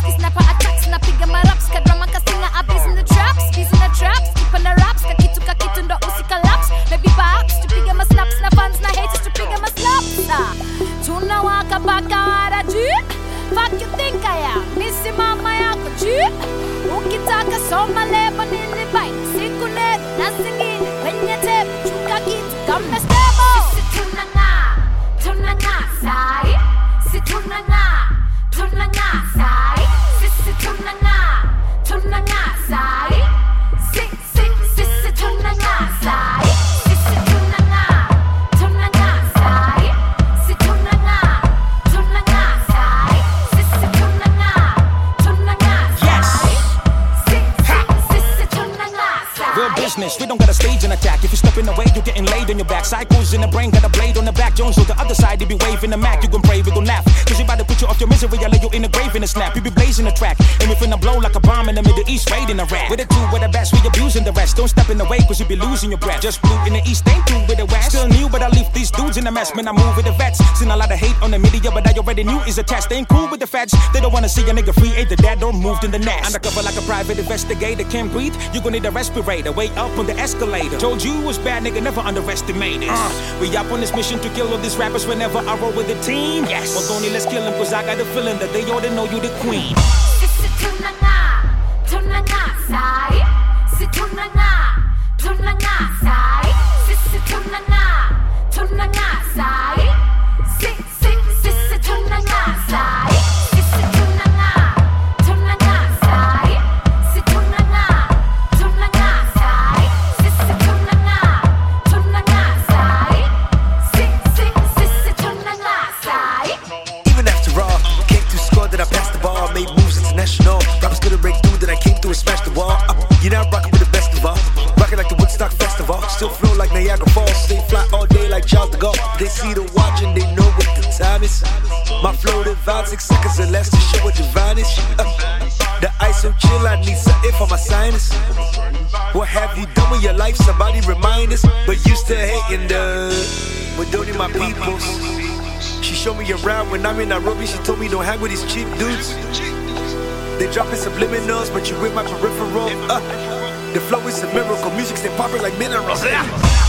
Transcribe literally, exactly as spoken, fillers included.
Kisnapa attacks, napiga maraps, kadrama kasinga abis in the traps, bees in the traps, keep on the raps, kakitu kakitu ndo usikalaps. Maybe perhaps tupiga ma snaps na fans na haters tupiga ma slaps. Ah, tunawaka baka wada G. Fuck you think I am? Missy mama yako G. Ukitaka soma leba nini bite, siku net na singine kwenye tape, chuka kitu kama stable. Sisi tunanga, tunanga sai. Sisi tunanga, tunanga sai. Sisi tunanga, tunanga sai. Sisi sisi sisi tunanga sai. Sisi tunanga, tunanga sai. Sisi tunanga, tunanga sai. Sisi tunanga, tunanga sai. Sisi sisi tunanga sai. Real business, we don't got a stage and attack. If you step in the way, you getting laid on your back. Cycles in the brain, got a blade on the back. Jones on the other side, they be waving the Mac. You gon' pray, we gon' laugh. Cause you about to put you off your misery, I lay you in the grave in a snap. You be blazing the track, and we finna blow like a bomb in the Middle East, raiding Iraq. With the two, with the best, we abusing the rest. Don't step in the way, cause you be losing your breath. Just blue in the East, ain't through with the West. Still new, but I leave these dudes in the mess. Man, I move with the vets. Seen a lot of hate on the media, but I already knew is a test. They ain't cool with the feds. They don't wanna see a nigga free, ain't the dad, don't move in the nest. Undercover like a private investigator, can't breathe. You gon' need a respirator, way up on the escalator. Told you was bad, nigga, never underestimate it. Uh, we up on this mission to kill all these rappers whenever I roll with the team. Yes. Well, Tony, let's kill them, cause I got a feeling that they ought to know you the queen. Sisi tunanga, tunanga sai. Sisi tunanga, tunanga sai. Sisi tunanga, tunanga sai. Sisi sisi tunanga sai. Sisi tunanga, tunanga sai. Sisi tunanga, tunanga sai. Sisi tunanga, tunanga sai. Sisi sisi tunanga sai. Even after all, came through score that I passed the ball, made moves international. Rappers couldn't break through that I came through and smashed the wall. Uh, you're not rocking with the best of all. Rocking like the Woodstock Festival. Still flow like Niagara Falls. Stay fly all day like Charles de Gaulle. They see the watch and they know what the time is. My flow divine, six seconds or less to show what divine is. Uh, the ice so chill, I need something for my sinus. What have you done with your life? Somebody remind us. But you still hating the but don't need my peoples. She showed me around when I'm in Nairobi. She told me don't hang with these cheap dudes. They dropping subliminals, but you with my peripheral. Uh, the flow is a miracle. Music stay popping like minerals.